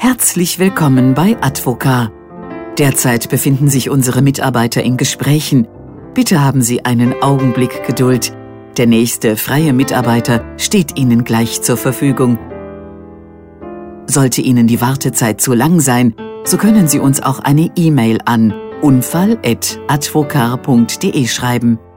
Herzlich willkommen bei Advocar. Derzeit befinden sich unsere Mitarbeiter in Gesprächen. Bitte haben Sie einen Augenblick Geduld. Der nächste freie Mitarbeiter steht Ihnen gleich zur Verfügung. Sollte Ihnen die Wartezeit zu lang sein, so können Sie uns auch eine E-Mail an unfall@advocar.de schreiben.